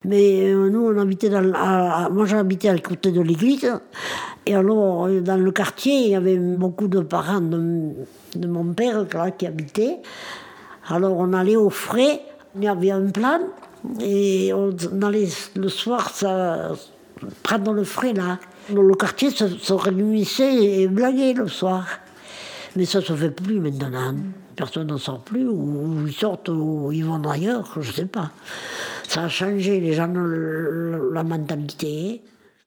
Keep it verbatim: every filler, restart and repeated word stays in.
Mais euh, nous, on habitait dans, à, moi, j'habitais à côté de l'église. Et alors, dans le quartier, il y avait beaucoup de parents de, de mon père là, qui habitaient. Alors, on allait au frais. Il y avait un plan. Et on allait le soir ça, prendre le frais là. Le quartier se, se réunissait et blaguait le soir. Mais ça ne se fait plus maintenant. Personne n'en sort plus, ou ils sortent, ou ils vont ailleurs, je ne sais pas. Ça a changé, les gens, la mentalité.